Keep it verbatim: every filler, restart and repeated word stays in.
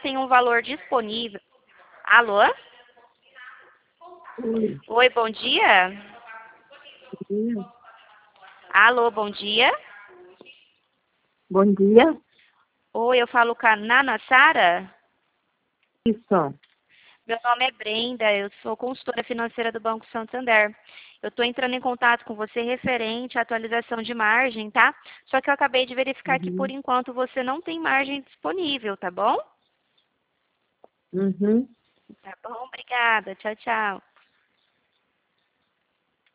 tem um valor disponível. Alô? Oi. Oi, bom dia. Bom dia. Alô, bom dia. Bom dia. Oi, eu falo com a Nana Sara. Isso. Meu nome é Brenda, eu sou consultora financeira do Banco Santander. Eu estou entrando em contato com você referente à atualização de margem, tá? Só que eu acabei de verificar que por Uhum. enquanto você não tem margem disponível, tá bom? Uhum. Tá bom, obrigada. Tchau, tchau.